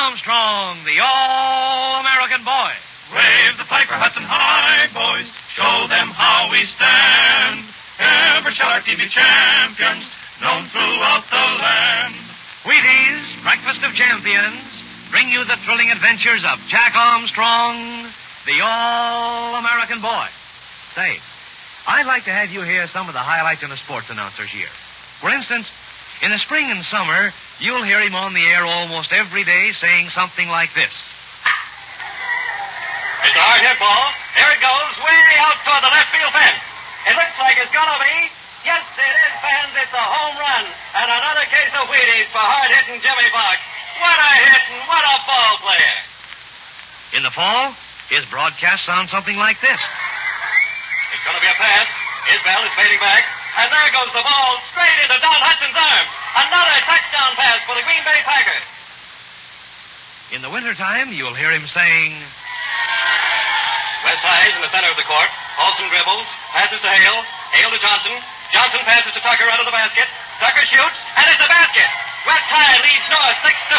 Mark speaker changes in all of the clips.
Speaker 1: Armstrong, the All-American Boy.
Speaker 2: Wave the Piper Hudson high, boys. Show them how we stand. Ever shall our team be champions, known throughout the land.
Speaker 1: Wheaties, Breakfast of Champions, bring you the thrilling adventures of Jack Armstrong, the All-American Boy. Say, I'd like to have you hear some of the highlights in the sports announcer's year. For instance, in the spring and summer, you'll hear him on the air almost every day saying something like this.
Speaker 3: It's a hard hit ball. There it goes, way out toward the left field fence. It looks like it's gonna be. Yes, it is, fans. It's a home run. And another case of Wheaties for hard-hitting Jimmy Fox. What a hit and what a ball player.
Speaker 1: In the fall, his broadcast sounds something like this.
Speaker 3: It's gonna be a pass. Isbell is fading back. And there goes the ball straight into Don Hudson's arms. Another touchdown pass for the Green Bay Packers.
Speaker 1: In the wintertime, you'll hear him saying...
Speaker 3: West High is in the center of the court. Paulson dribbles, passes to Hale. Hale to Johnson. Johnson passes to Tucker under the basket. Tucker shoots, and it's a basket. West High leads North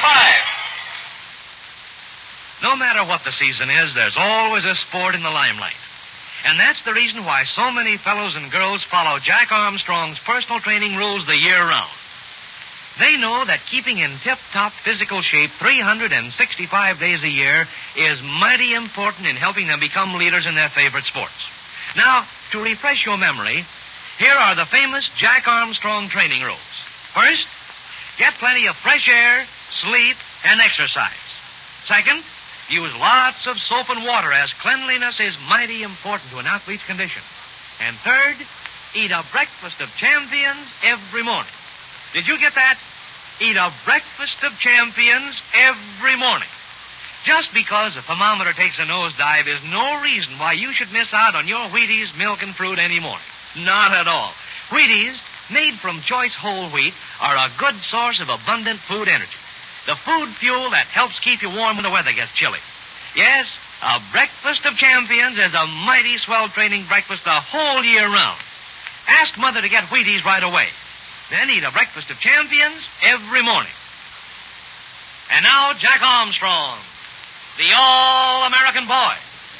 Speaker 3: 6-5.
Speaker 1: No matter what the season is, there's always a sport in the limelight. And that's the reason why so many fellows and girls follow Jack Armstrong's personal training rules the year round. They know that keeping in tip-top physical shape 365 days a year is mighty important in helping them become leaders in their favorite sports. Now, to refresh your memory, here are the famous Jack Armstrong training rules. First, get plenty of fresh air, sleep, and exercise. Second, use lots of soap and water, as cleanliness is mighty important to an athlete's condition. And third, eat a breakfast of champions every morning. Did you get that? Eat a breakfast of champions every morning. Just because the thermometer takes a nosedive is no reason why you should miss out on your Wheaties, milk, and fruit any morning. Not at all. Wheaties, made from choice whole wheat, are a good source of abundant food energy. The food fuel that helps keep you warm when the weather gets chilly. Yes, a breakfast of champions is a mighty swell training breakfast the whole year round. Ask Mother to get Wheaties right away. Then eat a breakfast of champions every morning. And now, Jack Armstrong, the All-American Boy.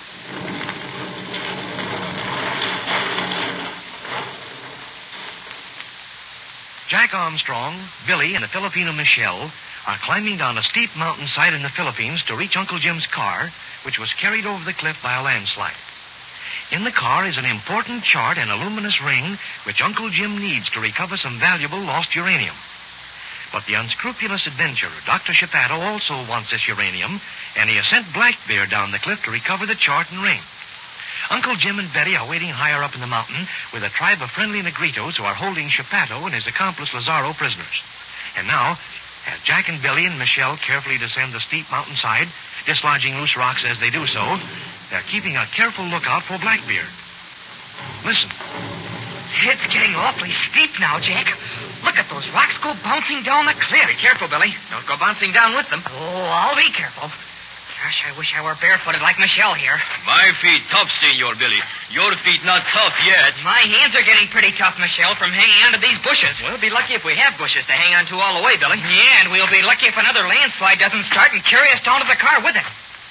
Speaker 1: Jack Armstrong, Billy, and the Filipino Michelle are climbing down a steep mountainside in the Philippines to reach Uncle Jim's car, which was carried over the cliff by a landslide. In the car is an important chart and a luminous ring which Uncle Jim needs to recover some valuable lost uranium. But the unscrupulous adventurer, Dr. Shepato, also wants this uranium, and he has sent Blackbeard down the cliff to recover the chart and ring. Uncle Jim and Betty are waiting higher up in the mountain with a tribe of friendly Negritos who are holding Shepato and his accomplice Lazaro prisoners. And now, as Jack and Billy and Michelle carefully descend the steep mountainside, dislodging loose rocks as they do so, they're keeping a careful lookout for Blackbeard. Listen.
Speaker 4: It's getting awfully steep now, Jack. Look at those rocks go bouncing down the cliff.
Speaker 1: Be careful, Billy. Don't go bouncing down with them.
Speaker 4: Oh, I'll be careful. Gosh, I wish I were barefooted like Michelle here.
Speaker 5: My feet tough, Senor Billy. Your feet not tough yet.
Speaker 4: My hands are getting pretty tough, Michelle, from hanging onto these bushes.
Speaker 1: We'll be lucky if we have bushes to hang on to all the way, Billy.
Speaker 4: Yeah, and we'll be lucky if another landslide doesn't start and carry us down to the car with it.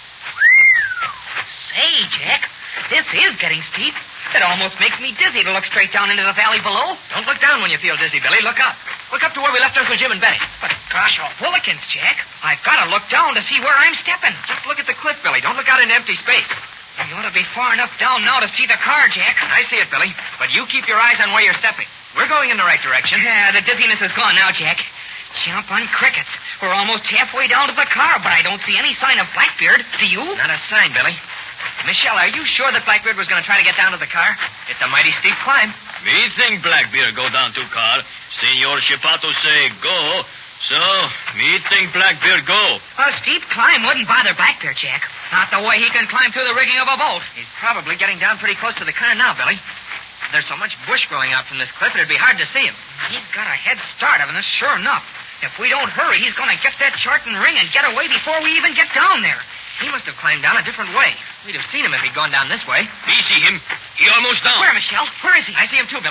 Speaker 4: Say, Jack, this is getting steep. It almost makes me dizzy to look straight down into the valley below.
Speaker 1: Don't look down when you feel dizzy, Billy. Look up. Look up to where we left Uncle Jim and Betty.
Speaker 4: But gosh, all bullikins, Jack. I've got to look down to see where I'm stepping.
Speaker 1: Just look at the cliff, Billy. Don't look out into empty space.
Speaker 4: You ought to be far enough down now to see the car, Jack.
Speaker 1: I see it, Billy. But you keep your eyes on where you're stepping. We're going in the right direction.
Speaker 4: Yeah, the dizziness is gone now, Jack. Jump on crickets. We're almost halfway down to the car, but I don't see any sign of Blackbeard. Do you?
Speaker 1: Not a sign, Billy. Michelle, are you sure that Blackbeard was going to try to get down to the car? It's a mighty steep climb.
Speaker 5: Me think Blackbeard go down to car. Senor Shepato say go. So, me think Blackbeard go.
Speaker 4: A steep climb wouldn't bother Blackbeard, Jack. Not the way he can climb through the rigging of a boat.
Speaker 1: He's probably getting down pretty close to the car now, Billy. There's so much bush growing out from this cliff, it'd be hard to see him.
Speaker 4: He's got a head start on us, sure enough. If we don't hurry, he's going to get that chart and ring and get away before we even get down there.
Speaker 1: He must have climbed down a different way. We'd have seen him if he'd gone down this way.
Speaker 5: Me see him. He almost down.
Speaker 4: Where, Michelle? Where is he?
Speaker 1: I see him too, Billy.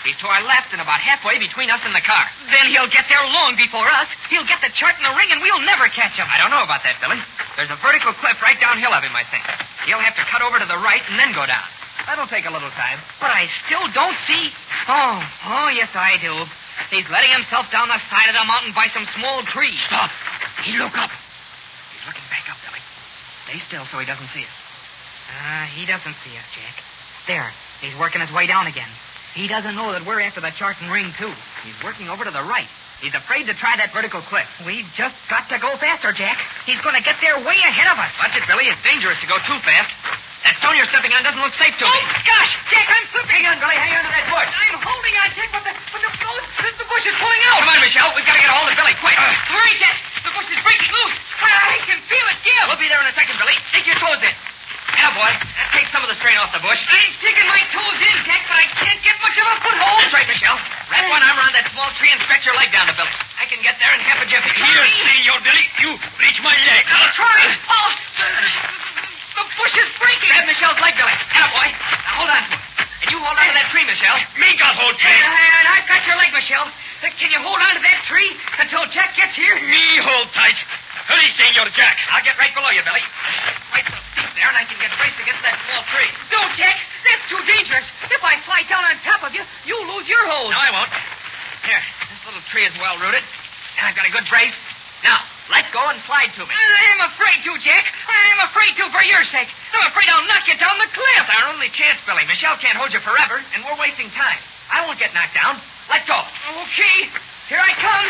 Speaker 4: He's to our left and about halfway between us and the car. Then he'll get there long before us. He'll get the chart in the ring, and we'll never catch him.
Speaker 1: I don't know about that, Billy. There's a vertical cliff right downhill of him, I think. He'll have to cut over to the right and then go down. That'll take a little time.
Speaker 4: But I still don't see... Oh, yes, I do. He's letting himself down the side of the mountain by some small trees.
Speaker 1: Stop. He look up. He's looking back up, Billy. Stay still so he doesn't see us.
Speaker 4: He doesn't see us, Jack. There. He's working his way down again. He doesn't know that we're after the chart and ring, too.
Speaker 1: He's working over to the right. He's afraid to try that vertical cliff.
Speaker 4: We've just got to go faster, Jack. He's going to get there way ahead of us.
Speaker 1: Watch it, Billy. It's dangerous to go too fast. That stone you're stepping on doesn't look safe to me.
Speaker 4: Oh, gosh! Jack, I'm slipping.
Speaker 1: Hang on, Billy. Hang on to that bush.
Speaker 4: I'm holding on, Jack, but the bush is pulling out.
Speaker 1: Come on, Michelle. We've got to get a hold of Billy, quick.
Speaker 4: Hurry, Jack. The bush is breaking loose. I can feel it give.
Speaker 1: We'll be there in a second, Billy. Dig your toes in. Attaboy. That takes some of the strain off the bush.
Speaker 4: I'm sticking my toes in, Jack, but I can't get much of a foothold.
Speaker 1: That's right, Michelle. Wrap one arm around that small tree and stretch your leg down to Billy. I can get there in half a jiffy.
Speaker 5: Here, Senor Billy. You reach my leg.
Speaker 4: I'll try. Oh, the bush is breaking.
Speaker 1: Grab Michelle's leg, Billy. Attaboy. Now hold on to it. And you hold on to that tree, Michelle.
Speaker 5: Me got hold tree.
Speaker 4: And I've got your leg, Michelle. Can you hold on to that tree until Jack gets here?
Speaker 5: Me hold tight. Hurry, Senor Jack.
Speaker 1: I'll get right below you, Billy. Right so steep there, and I can get braced against that small tree.
Speaker 4: No, Jack. That's too dangerous. If I slide down on top of you, you'll lose your hold.
Speaker 1: No, I won't. Here, this little tree is well rooted, and I've got a good brace. Now, let go and slide to me.
Speaker 4: I'm afraid to, Jack. I'm afraid to for your sake. I'm afraid I'll knock you down the cliff.
Speaker 1: It's our only chance, Billy. Michelle can't hold you forever, and we're wasting time. I won't get knocked down. Let go.
Speaker 4: Okay. Here I come.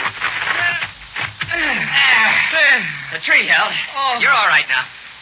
Speaker 1: The tree held.
Speaker 4: Oh.
Speaker 1: You're all right now.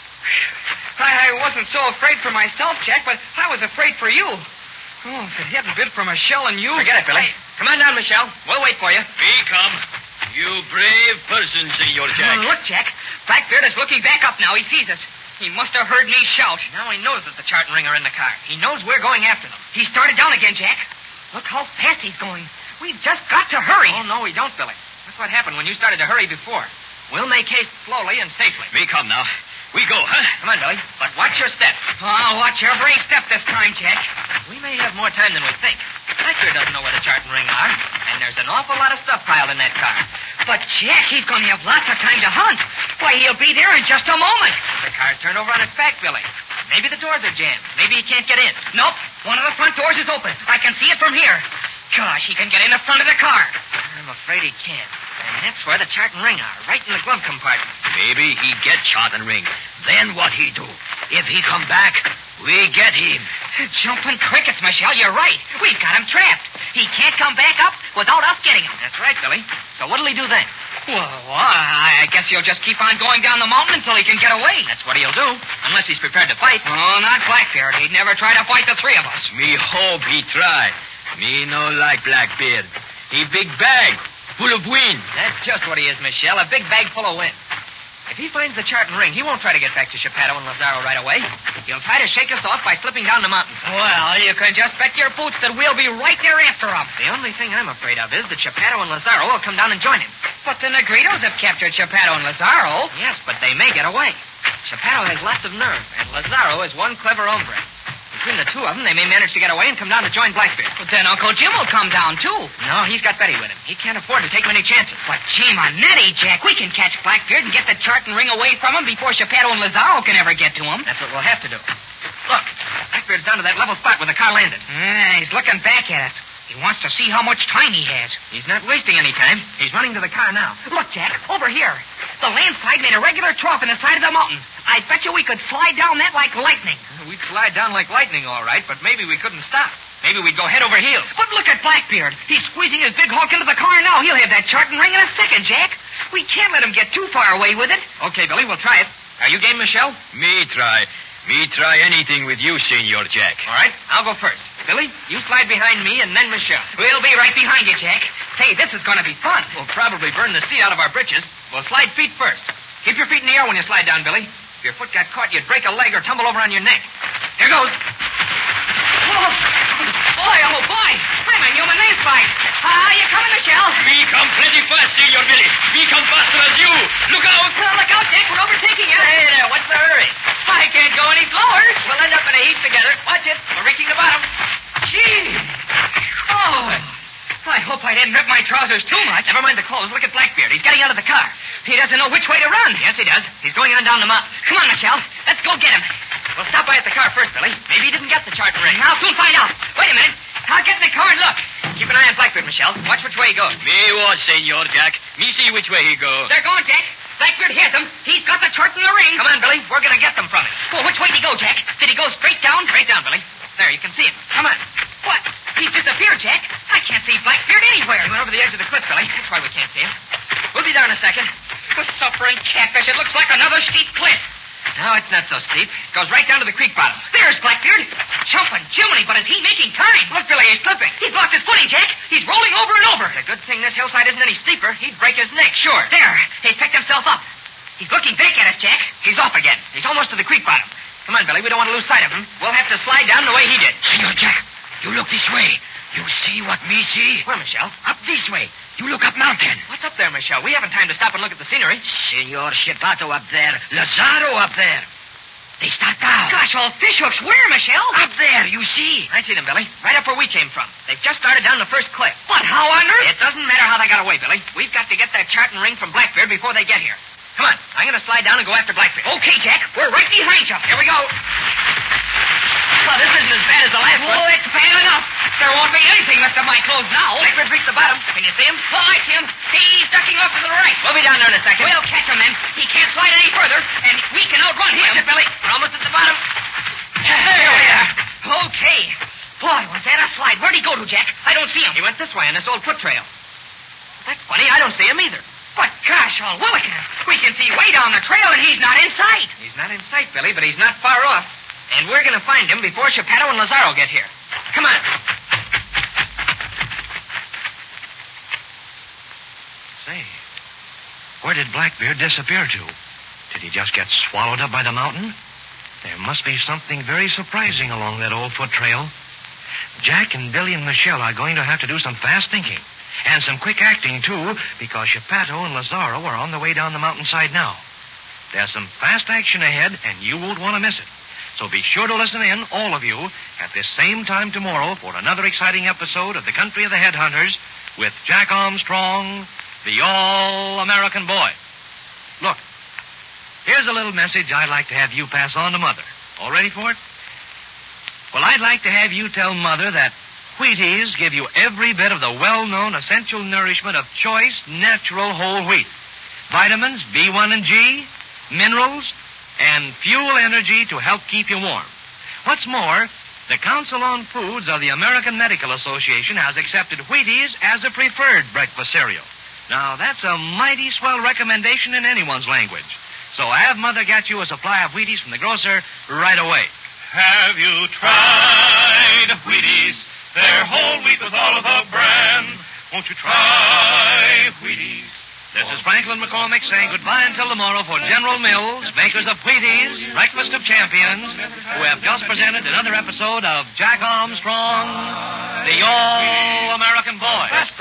Speaker 4: I wasn't so afraid for myself, Jack, but I was afraid for you. Oh, if it hadn't been for Michelle and you...
Speaker 1: Forget it, Billy. Come on down, Michelle. We'll wait for you.
Speaker 5: Me come. You brave person, Senor Jack.
Speaker 4: Look, Jack. Blackbeard is looking back up now. He sees us. He must have heard me shout.
Speaker 1: Now he knows that the chart and ring are in the car. He knows we're going after them.
Speaker 4: He started down again, Jack. Look how fast he's going. We've just got to hurry.
Speaker 1: Oh, no, we don't, Billy. That's what happened when you started to hurry before. We'll make haste slowly and safely.
Speaker 5: Me come now. We go, huh?
Speaker 1: Come on, Billy. But watch your step.
Speaker 4: Oh, watch every step this time, Jack.
Speaker 1: We may have more time than we think. Blackbeard doesn't know where the chart and ring are, and there's an awful lot of stuff piled in that car.
Speaker 4: But, Jack, he's going to have lots of time to hunt. Why, he'll be there in just a moment.
Speaker 1: The car's turned over on its back, Billy. Maybe the doors are jammed. Maybe he can't get in.
Speaker 4: Nope. One of the front doors is open. I can see it from here. Gosh, he can get in the front of the car.
Speaker 1: I'm afraid he can't. And that's where the chart and ring are, right in the glove compartment.
Speaker 5: Maybe he get chart and ring. Then what he do? If he come back, we get him.
Speaker 4: Jumping crickets, Michelle, you're right. We've got him trapped. He can't come back up without us getting him.
Speaker 1: That's right, Billy. So what'll he do then?
Speaker 4: Well, I guess he'll just keep on going down the mountain until he can get away.
Speaker 1: That's what he'll do, unless he's prepared to fight.
Speaker 4: Oh, not Blackbeard. He'd never try to fight the three of us.
Speaker 5: Me hope he try. Me no like Blackbeard. He big bag, full of wind.
Speaker 1: That's just what he is, Michelle, a big bag full of wind. If he finds the chart and ring, he won't try to get back to Chapato and Lazaro right away. He'll try to shake us off by slipping down the mountains.
Speaker 4: Well, you can just bet your boots that we'll be right there after him.
Speaker 1: The only thing I'm afraid of is that Chapato and Lazaro will come down and join him.
Speaker 4: But the Negritos have captured Chapato and Lazaro.
Speaker 1: Yes, but they may get away. Chapato has lots of nerve, and Lazaro is one clever hombre. Between the two of them, they may manage to get away and come down to join Blackbeard.
Speaker 4: But then Uncle Jim will come down, too.
Speaker 1: No, he's got Betty with him. He can't afford to take many chances.
Speaker 4: But, gee, Manetti, Jack, we can catch Blackbeard and get the chart and ring away from him before Chapato and Lazaro can ever get to him.
Speaker 1: That's what we'll have to do. Look, Blackbeard's down to that level spot where the car landed.
Speaker 4: He's looking back at us. He wants to see how much time he has.
Speaker 1: He's not wasting any time. He's running to the car now.
Speaker 4: Look, Jack, over here. The landslide made a regular trough in the side of the mountain. I bet you we could slide down that like lightning.
Speaker 1: We'd slide down like lightning, all right, but maybe we couldn't stop. Maybe we'd go head over heels.
Speaker 4: But look at Blackbeard. He's squeezing his big hulk into the car now. He'll have that chart and ring in a second, Jack. We can't let him get too far away with it.
Speaker 1: Okay, Billy, we'll try it. Are you game, Michelle?
Speaker 5: Me try. Me try anything with you, Senor Jack.
Speaker 1: All right, I'll go first. Billy, you slide behind me and then Michelle.
Speaker 4: We'll be right behind you, Jack. Say, this is going to be fun.
Speaker 1: We'll probably burn the sea out of our britches. We'll slide feet first. Keep your feet in the air when you slide down, Billy. If your foot got caught, you'd break a leg or tumble over on your neck. Here goes.
Speaker 4: Oh, boy. I'm a human landslide. You coming, Michelle?
Speaker 5: Me come plenty fast, Senor Billy. Me come faster as you. Look out.
Speaker 4: Look out, Jack. We're overtaking you.
Speaker 1: Hey there, what's the hurry?
Speaker 4: I can't go any slower.
Speaker 1: We'll end up in a heap together. Watch it. We're reaching the bottom.
Speaker 4: Gee. Oh, my trousers too much. Never mind the clothes. Look at Blackbeard. He's getting out of the car. He doesn't know which way to run. Yes, he does. He's going on down the mountain. Come on, Michelle. Let's go get him. We'll stop by at the car first, Billy. Maybe he didn't get the chart ring. I'll soon find out. Wait a minute. I'll get in the car and look. Keep an eye on Blackbeard, Michelle. Watch which way he goes.
Speaker 5: Me watch, Senor Jack. Me see which way he go.
Speaker 4: They're going, Jack. Blackbeard hears them. He's got the chart and the ring. Come on, Billy. We're going to get them from it. Well, which way did he go, Jack? Did he go straight down? Straight down, Billy. There, you can see him. Come on. What? He's disappeared, Jack. I can't see Blackbeard anywhere. He went over the edge of the cliff, Billy. That's why we can't see him. We'll be there in a second. The suffering catfish. It looks like another steep cliff. No, it's not so steep. It goes right down to the creek bottom. There's Blackbeard. Jumping Jiminy, but is he making time? Look, Billy, he's slipping. He's lost his footing, Jack. He's rolling over and over. It's a good thing this hillside isn't any steeper. He'd break his neck. Sure. There. He's picked himself up. He's looking back at us, Jack. He's off again. He's almost to the creek bottom. Come on, Billy. We don't want to lose sight of him. We'll have to slide down the way he did.
Speaker 6: Senor Jack, you look this way. You see what me see?
Speaker 4: Where, Michelle?
Speaker 6: Up this way. You look up mountain.
Speaker 4: What's up there, Michelle? We haven't time to stop and look at the scenery.
Speaker 6: Senor Shepato up there. Lazaro up there. They start down.
Speaker 4: Gosh, all fish hooks. Where, Michelle?
Speaker 6: Up there, you see?
Speaker 4: I see them, Billy. Right up where we came from. They've just started down the first cliff. But how on earth? It doesn't matter how they got away, Billy. We've got to get that chart and ring from Blackbeard before they get here. Come on. I'm going to slide down and go after Blackbeard. Okay, Jack. We're right behind you. Here we go. Well, this isn't as bad as the last one. Oh, it's bad enough. There won't be anything left of my clothes now. Blackbeard's reached the bottom. Can you see him? Oh, I see him. He's ducking off to the right. We'll be down there in a second. We'll catch him then. He can't slide any further, and we can outrun him. Watch it, Billy. We're almost at the bottom. There we are. Okay. Boy, was that a slide. Where'd he go to, Jack? I don't see him. He went this way on this old foot trail. That's funny. I don't see him either. But gosh, all Willikins, we can see way down the trail, and he's not in sight. He's not in sight, Billy, but he's not far off. And we're going to find him before Shepato and Lazaro get here. Come on.
Speaker 1: Say, where did Blackbeard disappear to? Did he just get swallowed up by the mountain? There must be something very surprising along that old foot trail. Jack and Billy and Michelle are going to have to do some fast thinking. And some quick acting, too, because Shepato and Lazaro are on the way down the mountainside now. There's some fast action ahead, and you won't want to miss it. So be sure to listen in, all of you, at this same time tomorrow for another exciting episode of The Country of the Headhunters with Jack Armstrong, the All-American Boy. Look, here's a little message I'd like to have you pass on to Mother. All ready for it? Well, I'd like to have you tell Mother that Wheaties give you every bit of the well-known essential nourishment of choice, natural whole wheat. Vitamins B1 and G, minerals, and fuel energy to help keep you warm. What's more, the Council on Foods of the American Medical Association has accepted Wheaties as a preferred breakfast cereal. Now, that's a mighty swell recommendation in anyone's language. So have Mother get you a supply of Wheaties from the grocer right away.
Speaker 2: Have you tried Wheaties? They're whole wheat with all of the bran. Won't you try Wheaties?
Speaker 1: This is Franklin McCormick saying goodbye until tomorrow for General Mills, makers of Wheaties, Breakfast of Champions, who have just presented another episode of Jack Armstrong, the All-American Boy.